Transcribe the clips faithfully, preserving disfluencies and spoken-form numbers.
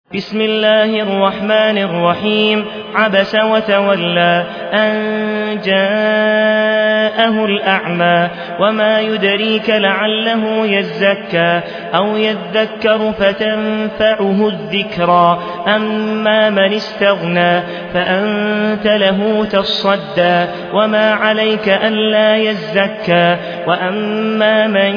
بسم الله الرحمن الرحيم. عبس وتولى أن جاءه الأعمى وما يدريك لعله يزكى أو يذكر فتنفعه الذكرى أما من استغنى فأنت له تصدى وما عليك ألا يزكى وأما من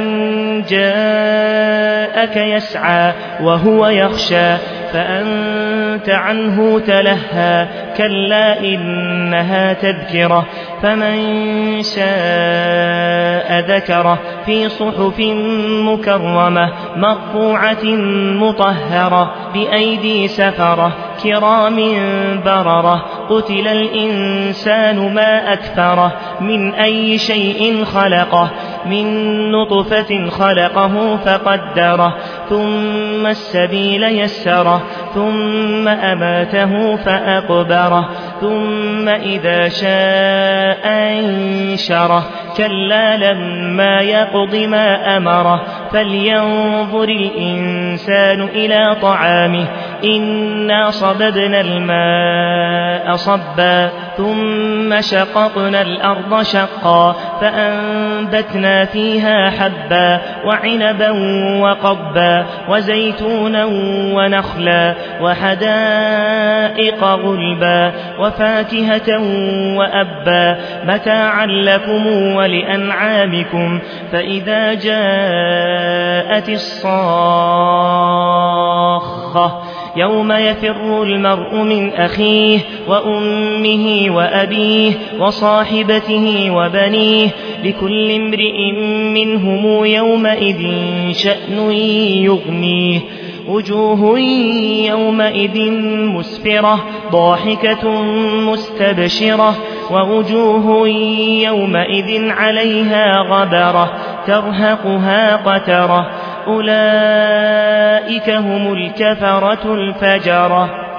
جاءك يسعى وهو يخشى فأنت عنه تلهى كلا إنها تذكرة فمن شاء ذكره في صحف مكرمة مرفوعة مطهرة بأيدي سفرة كرام بررة قتل الإنسان ما أكفره من أي شيء خلقه من نطفة خلقه فقدره ثم السبيل يسره ثم أماته فأقبره ثم إذا شاء أنشره كلا لما يقض ما أمره فلينظر الإنسان إلى طعامه إنا صببنا الماء صبا ثم شققنا الأرض شقا فأنبتنا فيها حبا وعنبا وقبا وزيتونا ونخلا وحدائق غلبا وفاكهة وأبا متاعا لكم ولأنعامكم فإذا جاءت الصاخة يوم يفر المرء من أخيه وأمه وأبيه وصاحبته وبنيه لكل امرئ منهم يومئذ شأن يغنيه وجوه يومئذ مسفرة ضاحكة مستبشرة ووجوه يومئذ عليها غبرة ترهقها قترة أولئك هم الكفرة الفجرة.